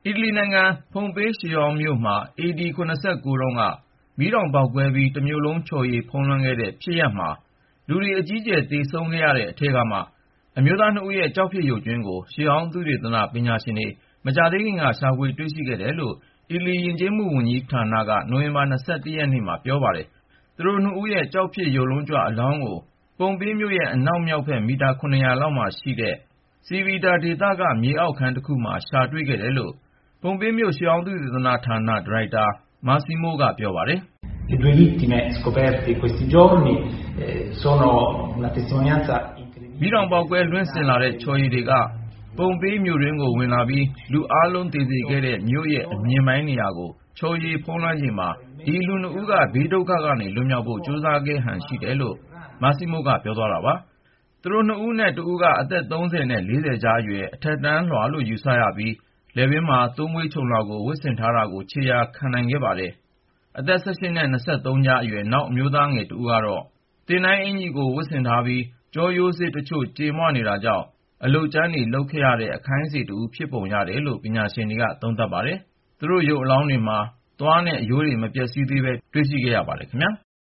အီတလီနိုင်ငံ ပုံပေးရှီယောင်မြို့မှာ AD 79 တုန်းက မီးတောင်ပေါက်ကွဲပြီး တမြို့လုံးချော်ရည်ဖုံးလွှမ်းခဲ့တဲ့ ဖြစ်ရပ်မှာ လူတွေ အကြီးအကျယ် သေဆုံးခဲ့ရတဲ့အထဲကမှ အမျိုးသား 2 ဦးရဲ့ ကျောက်ဖြစ်ရုပ်ကြွင်းကို ရှေးဟောင်းသုတေသန ပညာရှင်တွေ မကြာသေးခင်က ရှာဖွေတွေ့ရှိခဲ့တယ်လို့ အီတလီ ယဉ်ကျေးမှုဝန်ကြီးဌာနက နိုဝင်ဘာ ရက်နေ့မှာ ပြောပါတယ်။ သူတို့ 2 ဦးရဲ့ ကျောက်ဖြစ်ရုပ်လုံးကြွ အလောင်းကို ပုံပေးမြို့ရဲ့ အနောက်မြောက်ဘက် မီတာ လောက်မှာရှိတဲ့ Civita ဒေသက မြေအောက်ခန်းတခုမှာ ရှာတွေ့ခဲ့တယ်လို့ ပုံပေးမြို့ ရှေးဟောင်းသုတေသနဌာန ဒါရိုက်တာ Massimo က ပြောပါတယ်။ Le due vittime scoperte questi giorni sono una testimonianza မီးတောင်ပေါက်ကွဲ လွင့်စင်လာတဲ့ ချော်ရည်တွေက ပုံပေးမြို့တွင်းကို ဝင်လာပြီး လူအားလုံး သေစေခဲ့တဲ့ မြို့ရဲ့ အမြင့်ပိုင်းနေရာကို ချော်ရည်ဖုံးလွှမ်းချိန်မှာ ဒီလူ 2 ဦးက ဘေးဒုက္ခကနေ လွတ်မြောက်ဖို့ ကြိုးစားခဲ့ဟန် ရှိတယ်လို့ Massimo က ပြောသွားတာပါ။ သူတို့ 2 ဦးအနက် တဦးက အသက် နဲ့ ကြားအရွယ် အထက်တန်းလွှာလို့ ယူဆရပြီး လည်ပင်းမှာ သိုးမွှေးခြုံလွှာကို ဝတ်ဆင်ထားတာကို ခြေရာခံနိုင်ခဲ့ပါတယ်။ အသက် နဲ့ ကြားအရွယ် နောက်အမျိုးသားငယ်တဦးကတော့ သင်တိုင်းအင်္ကျီကို ဝတ်ဆင်ထားပြီး ကျောရိုးစေ့တချို့ ကြေမွနေတာကြောင့် အလုပ်ကြမ်းတွေ လုပ်ခဲ့ရတဲ့ အခိုင်းစေတဦး ဖြစ်ပုံရတယ်လို့ ပညာရှင်တွေက သုံးသပ်ပါတယ်။ သူတို့ရုပ်အလောင်းတွေမှာ သွားနဲ့ အရိုးတွေ မပျက်စီးသေးဘဲ တွေ့ရှိခဲ့ရပါတယ်ခင်ဗျာ